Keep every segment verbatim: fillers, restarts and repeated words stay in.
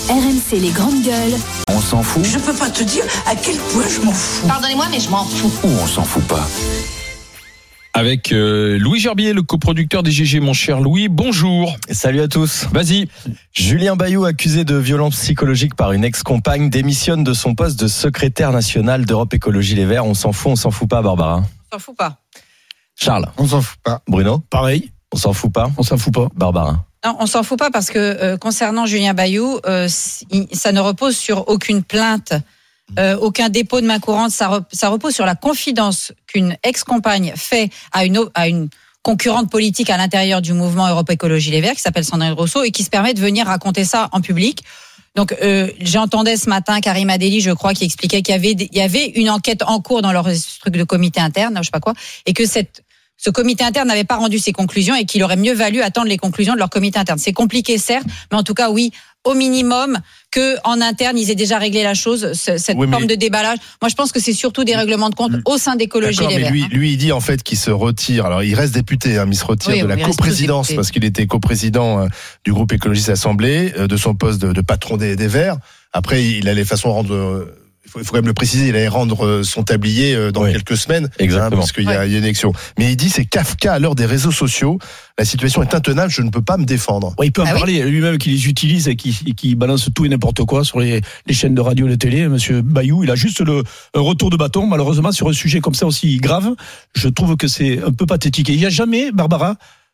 R M C les grandes gueules. On s'en fout. Je peux pas te dire à quel point je m'en fous. Pardonnez-moi, mais je m'en fous. Ou on s'en fout pas. Avec euh, Louis Gerbier, le coproducteur des G G. Mon cher Louis, bonjour. Salut à tous. Vas-y. Julien Bayou, accusé de violence psychologique par une ex-compagne, démissionne de son poste de secrétaire national d'Europe Écologie Les Verts. On s'en fout, on s'en fout pas, Barbara? On s'en fout pas. Charles? On s'en fout pas. Bruno? Pareil. On s'en fout pas? On s'en fout pas. Barbara? Non, on s'en fout pas parce que euh, concernant Julien Bayou, euh, ça ne repose sur aucune plainte, euh, aucun dépôt de main courante. Ça, re, ça repose sur la confidence qu'une ex-compagne fait à une, à une concurrente politique à l'intérieur du mouvement Europe Écologie Les Verts qui s'appelle Sandrine Rousseau et qui se permet de venir raconter ça en public. Donc, euh, j'entendais ce matin Karim Adeli, je crois, qui expliquait qu'il y avait, il y avait une enquête en cours dans leur truc de comité interne, je sais pas quoi, et que cette ce comité interne n'avait pas rendu ses conclusions et qu'il aurait mieux valu attendre les conclusions de leur comité interne. C'est compliqué, certes, mais en tout cas, oui, au minimum, que en interne, ils aient déjà réglé la chose, cette oui, forme de déballage. Moi, je pense que c'est surtout des règlements de compte mmh. au sein d'Écologie Les Verts. Lui, lui, il dit en fait qu'il se retire. Alors, il reste député, hein, mais il se retire oui, de la coprésidence parce qu'il était coprésident du groupe Écologiste Assemblée, de son poste de, de patron des, des Verts. Après, il allait de façon rendre... Il faut, il faut quand même le préciser, il allait rendre son tablier dans oui, quelques semaines, exactement, hein, parce qu'il y a, ouais. y a une élection. Mais il dit c'est Kafka à l'heure des réseaux sociaux. La situation est intenable, je ne peux pas me défendre. Ouais, il peut en ah parler oui lui-même qu'il les utilise et qui qui balance tout et n'importe quoi sur les, les chaînes de radio et de télé. Monsieur Bayou, il a juste le un retour de bâton. Malheureusement, sur un sujet comme ça aussi grave, je trouve que c'est un peu pathétique. Et il n'y a jamais, Barbara,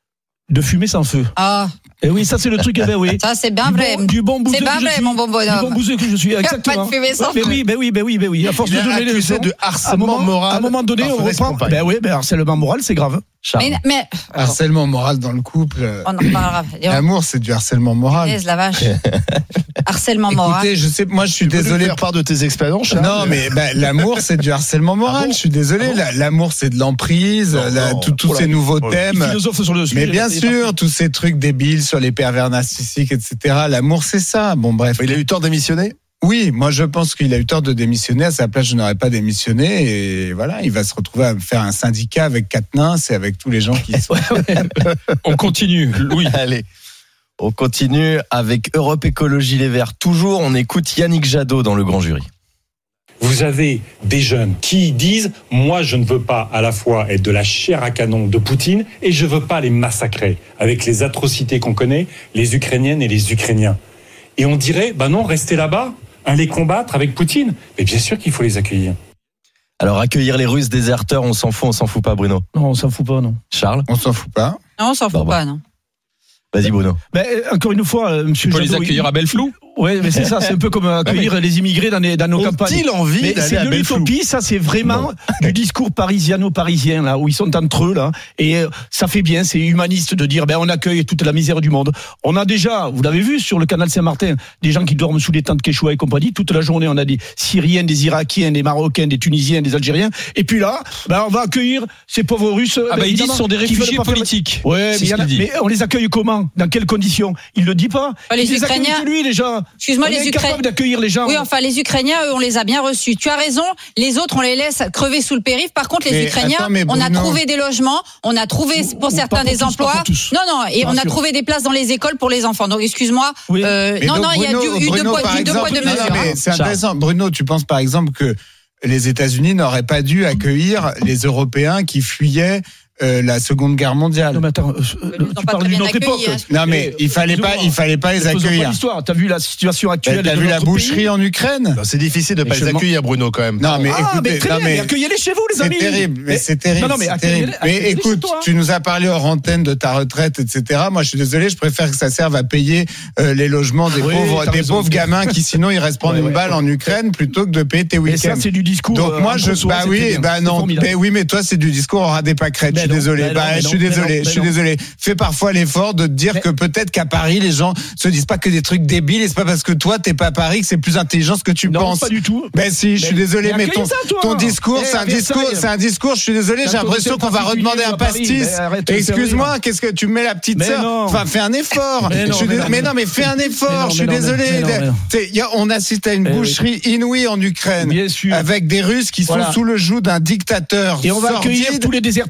de fumée sans feu. Ah. Et oui, ça c'est le truc, eh ben oui. Ça c'est bien du vrai. Bon, du bon bouseux c'est bien vrai, suis, mon bon bonhomme. Du bon bouseux que je suis, exactement. Pas de fumée sans mais feu. oui, ben oui, ben oui, ben oui. À force il de donner les leçons, de harcèlement moral. À un moment donné, on reprend. Ben oui, ben harcèlement moral, c'est grave. Mais, mais harcèlement moral dans le couple. On en reparlera. L'amour, c'est du harcèlement moral. Laisse la vache. Harcèlement moral. Écoutez, je sais, moi, je suis tu désolé. Faire part de tes expériences, Charles. Non, mais ben, l'amour, c'est du harcèlement moral. Ah bon je suis désolé. Ah bon l'amour, c'est de l'emprise. Non, la, non, tout, tous ces nouveaux oh thèmes. Sur le sujet, mais bien sûr, tous ces trucs débiles sur les pervers narcissiques, et cetera. L'amour, c'est ça. Bon, bref. Il a eu tort de démissionner. Oui, moi je pense qu'il a eu tort de démissionner. À sa place, je n'aurais pas démissionné. Et voilà, il va se retrouver à faire un syndicat avec Quatennens et avec tous les gens qui sont. On continue, Louis. Allez, on continue avec Europe Écologie Les Verts. Toujours, on écoute Yannick Jadot dans le grand jury. Vous avez des jeunes qui disent « Moi, je ne veux pas à la fois être de la chair à canon de Poutine et je ne veux pas les massacrer avec les atrocités qu'on connaît, les Ukrainiennes et les Ukrainiens. » Et on dirait « Bah non, restez là-bas. » Aller combattre avec Poutine, mais bien sûr qu'il faut les accueillir. Alors accueillir les Russes déserteurs, on s'en fout, on s'en fout pas, Bruno? Non, on s'en fout pas, non. Charles? On s'en fout pas. Non, on s'en fout pas, non. Vas-y, Bruno. Ben, encore une fois, euh, monsieur. Tu peux Jadot, les accueillir il... à Belleflou? Ouais, mais c'est ça, c'est un peu comme accueillir ah, les immigrés dans, les, dans nos campagnes. Ont-ils envie mais d'aller c'est à de Belleflou? l'utopie, ça c'est vraiment non. du discours parisiano-parisien là, où ils sont entre eux là, et euh, ça fait bien, c'est humaniste de dire ben on accueille toute la misère du monde. On a déjà, vous l'avez vu sur le canal Saint-Martin, des gens qui dorment sous les tentes Quechua et compagnie toute la journée. On a des Syriens, des Irakiens, des Marocains, des Tunisiens, des Algériens, et puis là, ben on va accueillir ces pauvres Russes. Ah ben bah, ils disent ce sont des réfugiés politiques. Faire... Ouais, mais, a... mais on les accueille comment? Dans quelles conditions? Il le dit pas. Bah, les, les Ukrainiens. Lui, les gens. Excuse-moi, les Ukrainiens. D'accueillir les gens. Oui, enfin, les Ukrainiens, eux, on les a bien reçus. Tu as raison, les autres, on les laisse crever sous le périph'. Par contre, les mais Ukrainiens, attends, on a trouvé des logements, on a trouvé pour ou, certains des tous, emplois. Non, non, et bien on sûr. a trouvé des places dans les écoles pour les enfants. Donc, excuse-moi. Oui. Euh, non, donc, non, il y a eu deux poids, deux poids de mesure. Non, mais c'est intéressant. Bruno, tu penses par exemple que les États-Unis n'auraient pas dû accueillir les Européens qui fuyaient Euh, la Seconde Guerre mondiale. Non mais attends, euh, tu parles d'une autre époque. Hein, non mais il fallait pas, il fallait pas les accueillir. L'histoire. T'as vu la situation actuelle? T'as vu la boucherie pays? en Ukraine? Non, c'est difficile de mais pas les accueillir, Bruno, quand même. Non mais ah, écoutez, mais très non, bien, mais accueillez-les chez vous, les amis. C'est terrible, mais, mais c'est terrible. Non, non, mais, terrible. mais écoute, tu nous as parlé hors antenne de ta retraite, et cetera. Moi, je suis désolé, je préfère que ça serve à payer euh, les logements des oui, pauvres, des raison, pauvres gamins qui sinon ils restent prendre ouais, une ouais, balle ouais. en Ukraine plutôt que de payer tes week-ends. Et ça, c'est du discours. Donc moi, je, bah oui, bah non, oui, mais toi, c'est du discours aura des pâquerettes. Je suis désolé. Bah, je suis désolé. Je suis désolé. Fais parfois l'effort de te dire mais... que peut-être qu'à Paris, les gens se disent pas que des trucs débiles et c'est pas parce que toi, t'es pas à Paris que c'est plus intelligent ce que tu non, penses. Non, pas du tout. Ben si, je suis désolé, mais, mais ton, ça, ton discours, hey, c'est un discours, c'est un discours, je suis désolé, j'ai l'impression qu'on va redemander un pastis. Excuse-moi, qu'est-ce que tu mets la petite sœur? Enfin, fais un effort. Mais non, mais fais un effort, je suis désolé. On assiste à une boucherie inouïe en Ukraine. Avec des Russes qui sont sous le joug d'un dictateur. Et on va accueillir tous les déserteurs russes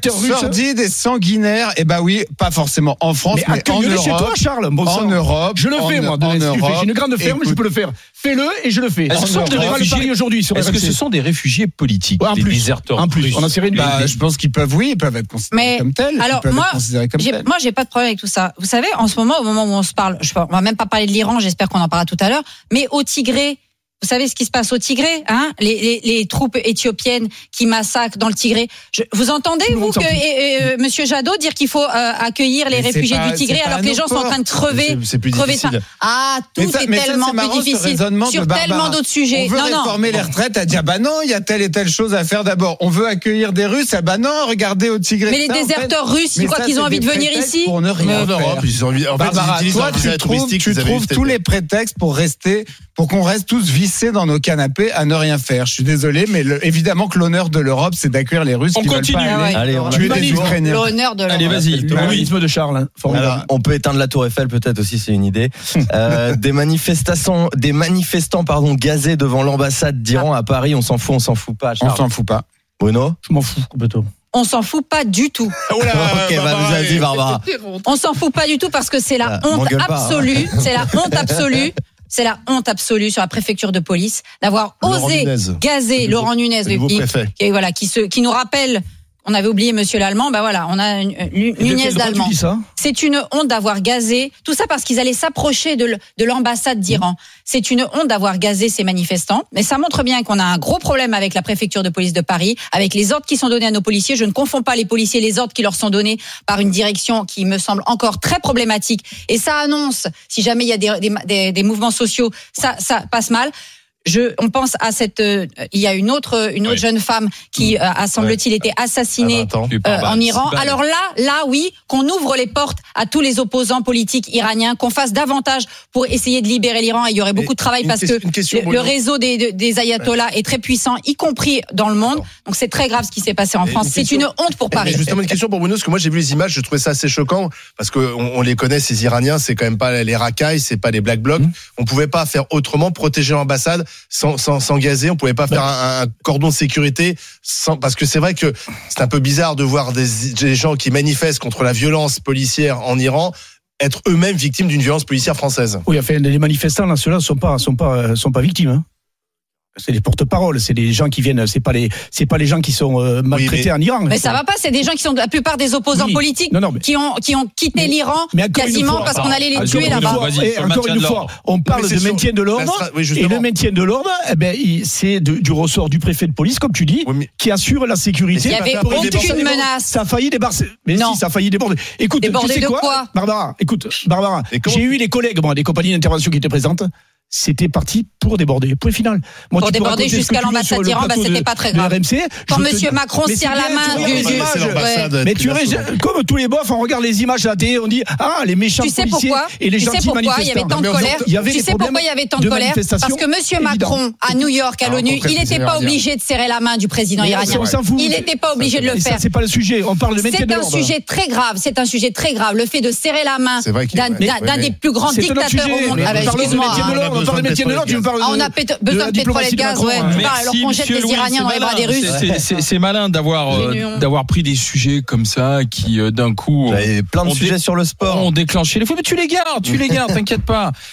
sordides et sanguinaires. Eh ben oui, pas forcément en France, mais, mais en Europe. Chez toi, Charles. Bon, en Europe, je le fais moi. En Europe, j'ai une grande ferme, écoute, je peux le faire. Fais-le et je le fais. Est-ce, Europe, des réfugiés, aujourd'hui sur est-ce que ce sont des réfugiés politiques, ouais, des plus, déserteurs en plus, russes. on en sait rien. Bah, des... Je pense qu'ils peuvent, oui, ils peuvent être considérés mais, comme tels. Alors ils moi, comme j'ai, tels. moi, j'ai pas de problème avec tout ça. Vous savez, en ce moment, au moment où on se parle, je, on va même pas parler de l'Iran. J'espère qu'on en parlera tout à l'heure. Mais au Tigré. Vous savez ce qui se passe au Tigré, hein, les, les, les troupes éthiopiennes qui massacrent dans le Tigré. Je, vous entendez, vous, que et, et, euh, Monsieur Jadot dire qu'il faut euh, accueillir les mais réfugiés pas, du Tigré alors que les gens sont en train de crever, c'est, c'est plus crever difficile. Ah, tout ça, est ça, tellement c'est marrant, plus difficile sur tellement d'autres sujets. On veut non, réformer non. les retraites, à dire bah non, il y a telle et telle chose à faire d'abord. On veut accueillir des Russes, ah bah non, regardez au Tigré. Mais les ça, déserteurs en fait, russes, ils croient qu'ils ont envie de venir ici. Pour ne rien En Europe, ils ont envie. En fait, Barbara, ils utilisent toi, leur visa tu trouves, touristique. tu Ils avaient trouves eu tous les prétextes pour rester, pour qu'on reste tous vissés dans nos canapés à ne rien faire. Je suis désolé, mais le, évidemment que l'honneur de l'Europe, c'est d'accueillir les Russes On qui continue. veulent pas aller Allez, on tuer a- des Ukrainiens. L'honneur de l'Europe. Allez, vas-y. L'humanisme de Charles. hein. Formidable. Alors, on peut éteindre la Tour Eiffel, peut-être aussi, c'est une idée. Euh, des manifestations, des manifestants, pardon, gazés devant l'ambassade d'Iran à Paris. On s'en fout, on s'en fout pas. On Charles. s'en fout pas. Bruno. Je m'en fous complètement. On s'en fout pas du tout. Ok, bah, vous avez dit, Barbara. On s'en fout pas du tout parce que c'est la Ah, honte m'engueule pas, hein. absolue. C'est la honte absolue. C'est la honte absolue sur la préfecture de police d'avoir Laurent osé Nunez. gazer Le nouveau- Laurent Nunez, le nouveau qui, préfet. qui, voilà, qui, se, qui nous rappelle. On avait oublié Monsieur l'Allemand, bah voilà, on a une, une, Nunez d'Allemand. Tu dis ça C'est une honte d'avoir gazé, tout ça parce qu'ils allaient s'approcher de, l- de l'ambassade d'Iran. C'est une honte d'avoir gazé ces manifestants, mais ça montre bien qu'on a un gros problème avec la préfecture de police de Paris, avec les ordres qui sont donnés à nos policiers. Je ne confonds pas les policiers, les ordres qui leur sont donnés par une direction qui me semble encore très problématique. Et ça annonce, si jamais il y a des, des, des, des mouvements sociaux, ça, ça passe mal. Je, on pense à cette, euh, il y a une autre, une autre Oui. jeune femme qui, euh, a semble-t-il, été assassinée À vingt ans. euh, en Iran. Alors là, là, oui, qu'on ouvre les portes à tous les opposants politiques iraniens, qu'on fasse davantage pour essayer de libérer l'Iran. Et il y aurait beaucoup de travail une parce question- que une question, le, le Bruno. réseau des, des ayatollahs est très puissant, y compris dans le monde. Donc c'est très grave ce qui s'est passé en Et France. une C'est question- une honte pour Mais Paris. justement, une question pour Bruno, parce que moi j'ai vu les images, je trouvais ça assez choquant, parce que on, on les connaît, ces Iraniens, c'est quand même pas les racailles, c'est pas les Black Blocs. Mmh. On pouvait pas faire autrement, protéger l'ambassade sans, sans, sans gazer, on pouvait pas faire un, un cordon de sécurité sans, parce que c'est vrai que c'est un peu bizarre de voir des, des gens qui manifestent contre la violence policière en Iran être eux-mêmes victimes d'une violence policière française. Oui, enfin, les manifestants, là, ceux-là sont pas, sont pas, euh, sont pas victimes. Hein. C'est des porte-paroles, c'est des gens qui viennent, c'est pas les, c'est pas les gens qui sont euh, maltraités mais- en Iran. Mais ça va pas, c'est des gens qui sont la plupart des opposants Oui. politiques Non, non, mais- qui ont qui ont quitté Mais- l'Iran mais encore une quasiment fois, parce qu'on allait les encore tuer une là-bas. fois, Vas-y, et sur le encore maintien une de fois, l'ordre. on parle Mais c'est de sur- maintien de l'ordre. la stra- oui, Et justement. le maintien de l'ordre, eh ben, il- c'est de- du ressort du préfet de police, comme tu dis, Oui, mais- qui assure la sécurité. Il y avait Pour éviter aucune que ça déborde. menace. Ça a failli débarquer. Mais Non. si, ça a failli déborder. Écoute, Déborder tu sais de quoi, quoi Barbara, écoute, Barbara, Et comment- j'ai eu les collègues, bon, des compagnies d'intervention qui étaient présentes. C'était parti pour déborder. Point final. Moi, Pour tu peux déborder raconter ce jusqu'à que tu veux l'ambassade sur le d'Iran, bah, plateau c'était de- pas très de grave. R M C. Quand Je te- Monsieur Macron Mais serre c'est la bien, main tu du- regardes du- les images. C'est l'ambassade Mais tu nationale. restes- comme tous les bofs, on regarde les images à la télé, on dit ah les méchants Tu sais policiers pourquoi et les Tu sais gentils pourquoi il y manifestants. avait tant de Mais colère il y avait Tu des sais problèmes pourquoi il y avait tant de de colère manifestation Parce que Monsieur évidents. Macron à New York, à Ah, l'ONU, rencontrer il le n'était président pas iranien. obligé de serrer la main du président Mais iranien. on s'en fout. Il n'était pas obligé de le Et ça, faire. c'est pas le sujet. On parle de maintien C'est de un l'ordre. sujet très grave. C'est un sujet très grave. Le fait de serrer la main C'est vrai qu'il- d'un ouais, d'un- ouais, d'un mais- des plus grands C'est un autre dictateurs sujet. au monde. Mais Ah bah, parlons de excuse-moi. maintien de hein. l'ordre. On parle de maintien de l'ordre. Tu me parles Ah, on a de- peut- de besoin la de pétrole et de diplomatie de gaz. Macron. Ouais. Merci, Tu parles alors qu'on jette Monsieur les Louis, Iraniens c'est dans les bras des malin. Russes. C'est- c'est- C'est malin d'avoir euh, Génial. d'avoir pris des sujets comme ça qui euh, d'un coup Il y avait plein de on sujets dé- sur le sport. ont déclenché les fous. Mais tu les gardes, tu les gardes, t'inquiète pas.